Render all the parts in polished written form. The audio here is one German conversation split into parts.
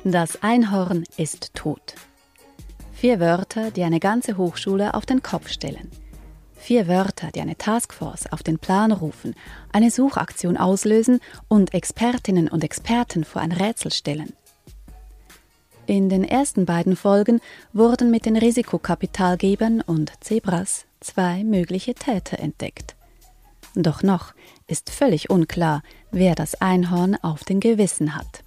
Das Einhorn ist tot. 4 Wörter, die eine ganze Hochschule auf den Kopf stellen. 4 Wörter, die eine Taskforce auf den Plan rufen, eine Suchaktion auslösen und Expertinnen und Experten vor ein Rätsel stellen. In den ersten beiden Folgen wurden mit den Risikokapitalgebern und Zebras 2 mögliche Täter entdeckt. Doch noch ist völlig unklar, wer das Einhorn auf dem Gewissen hat.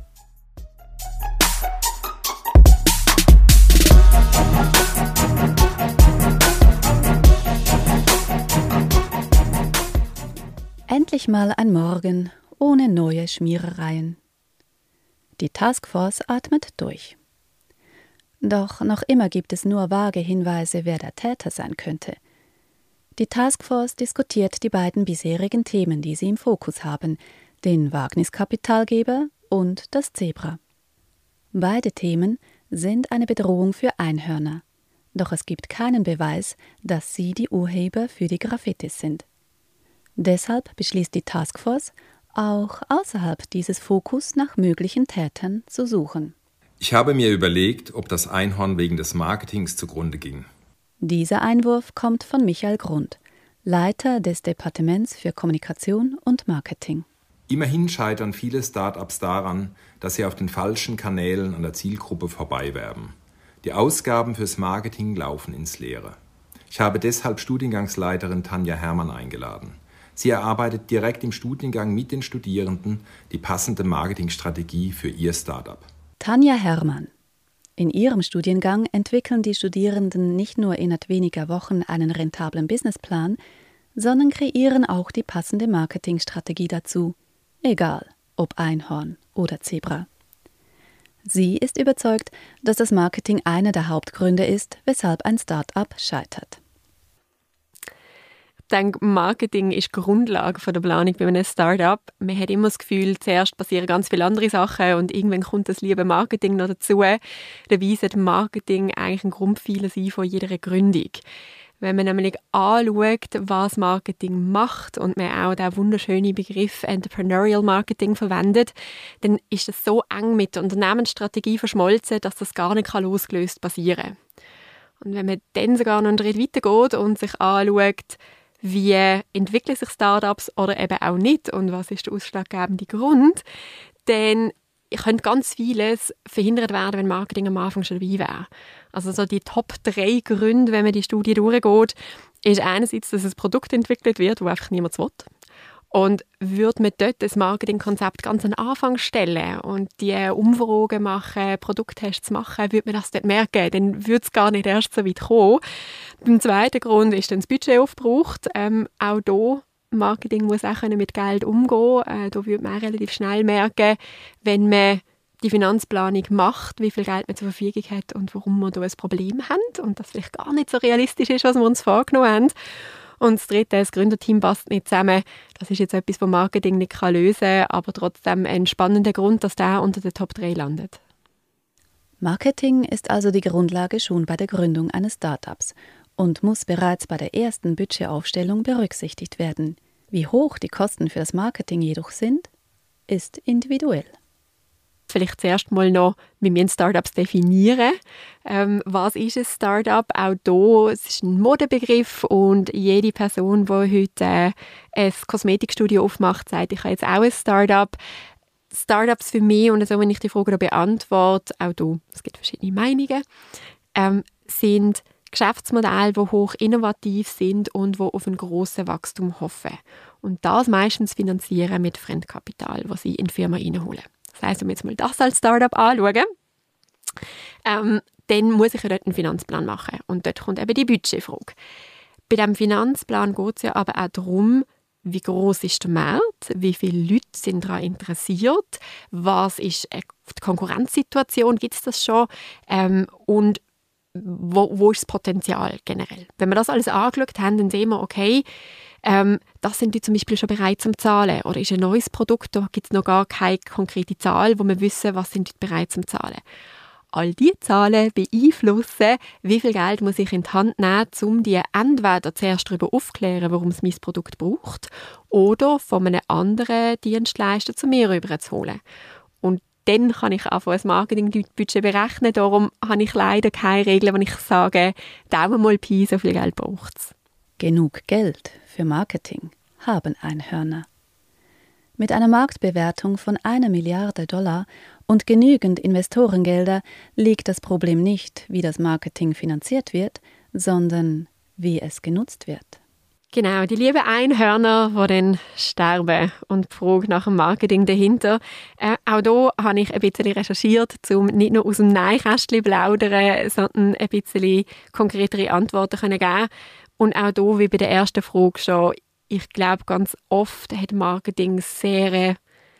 Endlich mal ein Morgen ohne neue Schmierereien. Die Taskforce atmet durch. Doch noch immer gibt es nur vage Hinweise, wer der Täter sein könnte. Die Taskforce diskutiert die beiden bisherigen Themen, die sie im Fokus haben, den Wagniskapitalgeber und das Zebra. Beide Themen sind eine Bedrohung für Einhörner, doch es gibt keinen Beweis, dass sie die Urheber für die Graffitis sind. Deshalb beschließt die Taskforce, auch außerhalb dieses Fokus nach möglichen Tätern zu suchen. Ich habe mir überlegt, ob das Einhorn wegen des Marketings zugrunde ging. Dieser Einwurf kommt von Michael Grund, Leiter des Departements für Kommunikation und Marketing. Immerhin scheitern viele Start-ups daran, dass sie auf den falschen Kanälen an der Zielgruppe vorbeiwerben. Die Ausgaben fürs Marketing laufen ins Leere. Ich habe deshalb Studiengangsleiterin Tanja Herrmann eingeladen. Sie erarbeitet direkt im Studiengang mit den Studierenden die passende Marketingstrategie für ihr Startup. Tanja Herrmann. In ihrem Studiengang entwickeln die Studierenden nicht nur innerhalb weniger Wochen einen rentablen Businessplan, sondern kreieren auch die passende Marketingstrategie dazu, egal ob Einhorn oder Zebra. Sie ist überzeugt, dass das Marketing einer der Hauptgründe ist, weshalb ein Start-up scheitert. Ich denke, Marketing ist die Grundlage der Planung bei einem Start-up. Man hat immer das Gefühl, zuerst passieren ganz viele andere Sachen und irgendwann kommt das liebe Marketing noch dazu. Dabei sollte Marketing eigentlich ein Grundpfeiler sein von jeder Gründung. Wenn man nämlich anschaut, was Marketing macht und man auch den wunderschönen Begriff Entrepreneurial Marketing verwendet, dann ist das so eng mit der Unternehmensstrategie verschmolzen, dass das gar nicht losgelöst passieren kann. Und wenn man dann sogar noch einen Schritt weitergeht und sich anschaut, wie entwickeln sich Startups oder eben auch nicht und was ist der ausschlaggebende Grund, dann könnte ganz vieles verhindert werden, wenn Marketing am Anfang schon dabei wäre. Also so die Top 3 Gründe, wenn man die Studie durchgeht, ist einerseits, dass ein Produkt entwickelt wird, das einfach niemand will. Und würde man dort das Marketingkonzept ganz an den Anfang stellen und die Umfragen machen, Produkttests machen, würde man das dort merken. Dann würde es gar nicht erst so weit kommen. Beim zweiten Grund ist dann das Budget aufgebraucht. Auch hier, Marketing muss auch mit Geld umgehen. Da würde man auch relativ schnell merken, wenn man die Finanzplanung macht, wie viel Geld man zur Verfügung hat und warum wir da ein Problem haben und das vielleicht gar nicht so realistisch ist, was wir uns vorgenommen haben. Und das dritte, das Gründerteam passt nicht zusammen. Das ist jetzt etwas, das Marketing nicht lösen kann, aber trotzdem ein spannender Grund, dass der unter den Top 3 landet. Marketing ist also die Grundlage schon bei der Gründung eines Startups und muss bereits bei der ersten Budgetaufstellung berücksichtigt werden. Wie hoch die Kosten für das Marketing jedoch sind, ist individuell. Vielleicht zuerst mal noch, wie wir Startups definieren. Was ist ein Startup? Auch hier, es ist ein Modebegriff und jede Person, die heute ein Kosmetikstudio aufmacht, sagt, ich habe jetzt auch ein Startup. Startups für mich, und so, wenn ich die Frage beantworte, auch hier, es gibt verschiedene Meinungen, sind Geschäftsmodelle, die hoch innovativ sind und die auf ein grosses Wachstum hoffen. Und das meistens finanzieren mit Fremdkapital, das sie in die Firma reinholen. Das heisst, wenn wir jetzt mal das als Startup anschauen, dann muss ich ja dort einen Finanzplan machen. Und dort kommt eben die Budgetfrage. Bei diesem Finanzplan geht es ja aber auch darum, wie gross ist der Markt, wie viele Leute sind daran interessiert, was ist die Konkurrenzsituation, gibt es das schon und wo ist das Potenzial generell. Wenn wir das alles angeschaut haben, dann sehen wir, okay, das sind die zum Beispiel schon bereit zum Zahlen. Oder ist ein neues Produkt, da gibt es noch gar keine konkrete Zahl, wo wir wissen, was sind die bereit zum Zahlen. All diese Zahlen beeinflussen, wie viel Geld muss ich in die Hand nehmen, um die entweder zuerst darüber aufzuklären, warum es mein Produkt braucht, oder von einem anderen Dienstleister zu mir rüber zu holen. Und dann kann ich anfangen, ein Marketingbudget berechnen. Darum habe ich leider keine Regeln, wo ich sage, Daumen mal Pi, so viel Geld braucht es. Genug Geld für Marketing haben Einhörner. Mit einer Marktbewertung von 1 Milliarde $ und genügend Investorengelder liegt das Problem nicht, wie das Marketing finanziert wird, sondern wie es genutzt wird. Genau, die lieben Einhörner, die dann sterben und die Frage nach dem Marketing dahinter. Auch hier habe ich ein bisschen recherchiert, um nicht nur aus dem Nähkästchen plaudern, sondern ein bisschen konkretere Antworten zu geben. Und auch hier, wie bei der ersten Frage schon, ich glaube, ganz oft hat Marketing sehr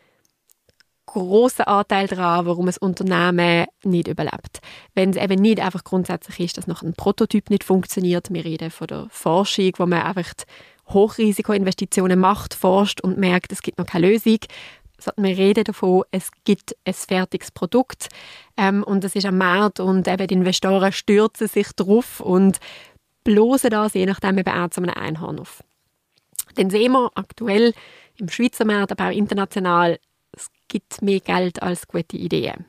grossen Anteil daran, warum ein Unternehmen nicht überlebt. Wenn es eben nicht einfach grundsätzlich ist, dass noch ein Prototyp nicht funktioniert. Wir reden von der Forschung, wo man einfach Hochrisikoinvestitionen macht, forscht und merkt, es gibt noch keine Lösung. Sondern wir reden davon, es gibt ein fertiges Produkt und es ist am Markt und eben die Investoren stürzen sich drauf und bloßen das, je nachdem, eben auch zu einem Einhorn auf. Dann sehen wir aktuell im Schweizer Markt, aber auch international, es gibt mehr Geld als gute Ideen.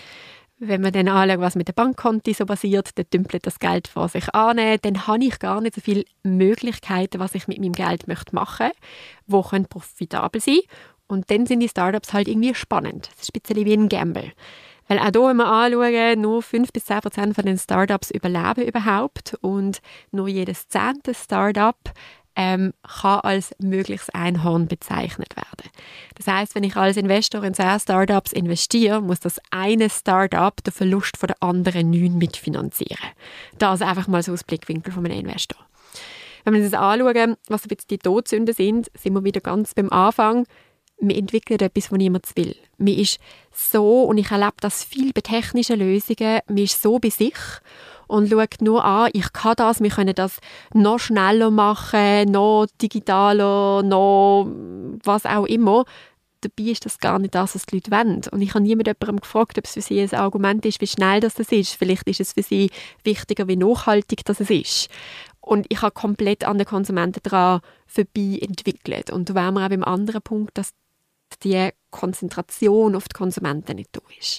Wenn man dann anschaut, was mit den Bankkonten so passiert, dann dümpelt das Geld vor sich an, dann habe ich gar nicht so viele Möglichkeiten, was ich mit meinem Geld machen möchte, die profitabel sein können. Und dann sind die Startups halt irgendwie spannend. Das ist ein bisschen wie ein Gamble. Weil auch hier, wenn wir anschauen, nur 5-10% von den Startups überleben überhaupt und nur jedes 10. Startup kann als mögliches Einhorn bezeichnet werden. Das heisst, wenn ich als Investor in 10 Startups investiere, muss das eine Startup den Verlust von der anderen 9 mitfinanzieren. Das einfach mal so aus Blickwinkel von einem Investor. Wenn wir uns anschauen, was jetzt die Todsünden sind wir wieder ganz beim Anfang. Wir entwickeln etwas, was niemand will. Man ist so, und ich erlebe das viel bei technischen Lösungen, man ist so bei sich und schaut nur an, ich kann das, wir können das noch schneller machen, noch digitaler, noch was auch immer. Dabei ist das gar nicht das, was die Leute wollen. Und ich habe jemanden gefragt, ob es für sie ein Argument ist, wie schnell das ist. Vielleicht ist es für sie wichtiger, wie nachhaltig das ist. Und ich habe komplett an den Konsumenten daran vorbei entwickelt. Und da wären wir auch beim anderen Punkt, dass die Konzentration auf die Konsumenten nicht da ist.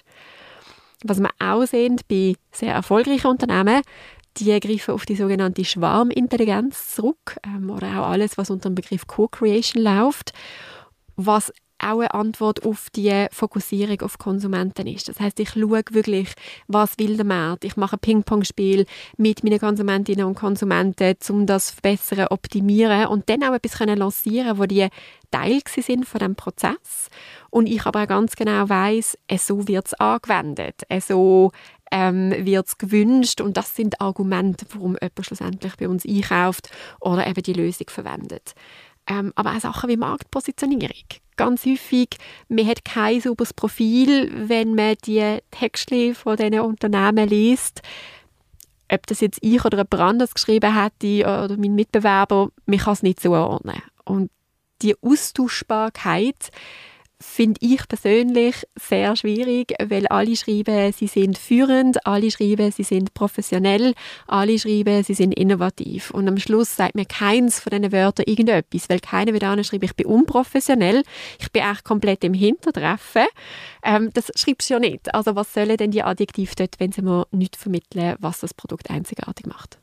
Was wir auch sehen bei sehr erfolgreichen Unternehmen, die greifen auf die sogenannte Schwarmintelligenz zurück oder auch alles, was unter dem Begriff Co-Creation läuft, was auch eine Antwort auf die Fokussierung auf Konsumenten ist. Das heisst, ich schaue wirklich, was will der Markt. Ich mache ein Ping-Pong-Spiel mit meinen Konsumentinnen und Konsumenten, um das verbessern, optimieren und dann auch etwas lancieren, wo die Teil sind von diesem Prozess. Und ich aber auch ganz genau weiss, so wird es angewendet, so wird es gewünscht und das sind Argumente, warum jemand schlussendlich bei uns einkauft oder eben die Lösung verwendet. Aber auch Sachen wie Marktpositionierung. Ganz häufig, man hat kein sauberes Profil, wenn man die Texte von diesen Unternehmen liest. Ob das jetzt ich oder jemand anderes geschrieben hätte oder mein Mitbewerber, man kann es nicht zuordnen. Und die Austauschbarkeit finde ich persönlich sehr schwierig, weil alle schreiben, sie sind führend, alle schreiben, sie sind professionell, alle schreiben, sie sind innovativ. Und am Schluss sagt mir keins von diesen Wörtern irgendetwas, weil keiner wieder schreibt, ich bin unprofessionell, ich bin echt komplett im Hintertreffen. Das schreibst du ja nicht. Also was sollen denn die Adjektive dort, wenn sie mir nicht vermitteln, was das Produkt einzigartig macht?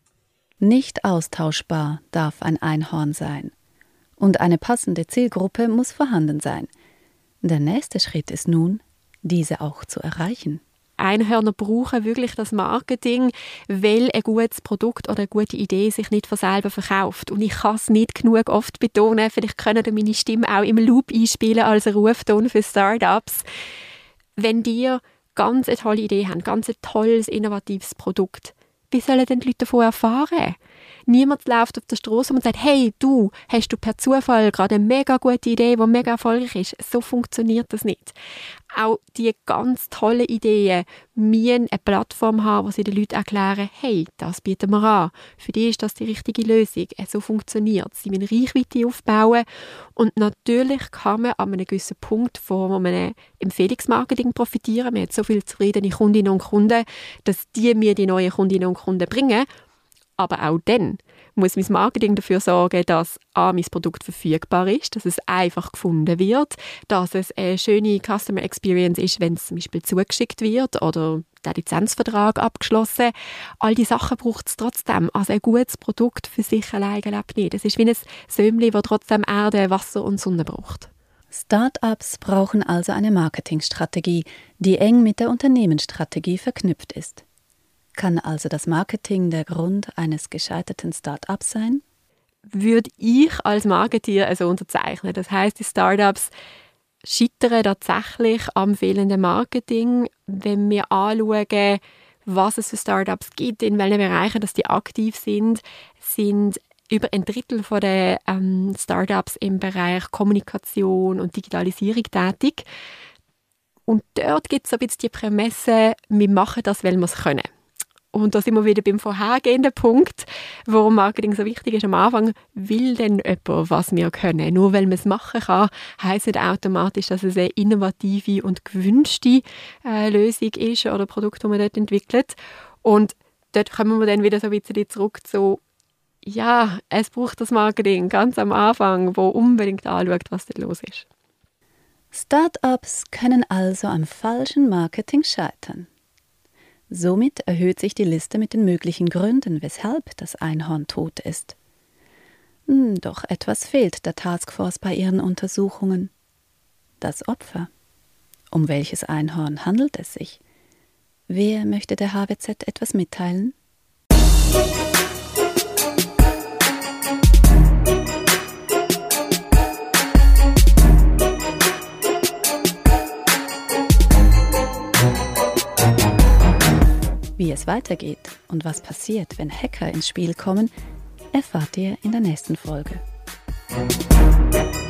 Nicht austauschbar darf ein Einhorn sein. Und eine passende Zielgruppe muss vorhanden sein. Der nächste Schritt ist nun, diese auch zu erreichen. Einhörner brauchen wirklich das Marketing, weil ein gutes Produkt oder eine gute Idee sich nicht von selber verkauft. Und ich kann es nicht genug oft betonen, vielleicht können ihr meine Stimme auch im Loop einspielen als Rufton für Startups. Wenn ihr ganz eine tolle Idee habt, ganz ein tolles, innovatives Produkt, wie sollen denn die Leute davon erfahren? Niemand läuft auf der Straße und sagt, hey, du, hast du per Zufall gerade eine mega gute Idee, die mega erfolgreich ist? So funktioniert das nicht. Auch die ganz tollen Ideen müssen eine Plattform haben, wo sie den Leuten erklären, hey, das bieten wir an. Für die ist das die richtige Lösung. So funktioniert es. Sie müssen Reichweite aufbauen. Und natürlich kann man an einem gewissen Punkt von einem Empfehlungsmarketing profitieren. Man hat so viele zufriedene Kundinnen und Kunden, dass die mir die neuen Kundinnen und Kunden bringen. Aber auch dann muss mein Marketing dafür sorgen, dass mein Produkt verfügbar ist, dass es einfach gefunden wird, dass es eine schöne Customer Experience ist, wenn es zum Beispiel zugeschickt wird oder der Lizenzvertrag abgeschlossen. All die Sachen braucht es trotzdem. Also ein gutes Produkt für sich alleine lebt nicht. Es ist wie ein Säumchen, das trotzdem Erde, Wasser und Sonne braucht. Start-ups brauchen also eine Marketingstrategie, die eng mit der Unternehmensstrategie verknüpft ist. Kann also das Marketing der Grund eines gescheiterten Start-ups sein? Würde ich als Marketeer also unterzeichnen. Das heisst, die Start-ups scheitern tatsächlich am fehlenden Marketing, wenn wir anschauen, was es für Start-ups gibt, in welchen Bereichen dass die aktiv sind über ein Drittel der Start-ups im Bereich Kommunikation und Digitalisierung tätig. Und dort gibt es ein bisschen die Prämisse, wir machen das, weil wir es können. Und da sind wir wieder beim vorhergehenden Punkt, warum Marketing so wichtig ist. Am Anfang will denn jemand, was wir können. Nur weil man es machen kann, heisst nicht automatisch, dass es eine innovative und gewünschte Lösung ist oder Produkt, das man dort entwickelt. Und dort kommen wir dann wieder so ein bisschen zurück zu, ja, es braucht das Marketing ganz am Anfang, wo unbedingt anschaut, was dort los ist. Start-ups können also am falschen Marketing scheitern. Somit erhöht sich die Liste mit den möglichen Gründen, weshalb das Einhorn tot ist. Doch etwas fehlt der Taskforce bei ihren Untersuchungen. Das Opfer. Um welches Einhorn handelt es sich? Wer möchte der HWZ etwas mitteilen? Wie es weitergeht und was passiert, wenn Hacker ins Spiel kommen, erfahrt ihr in der nächsten Folge.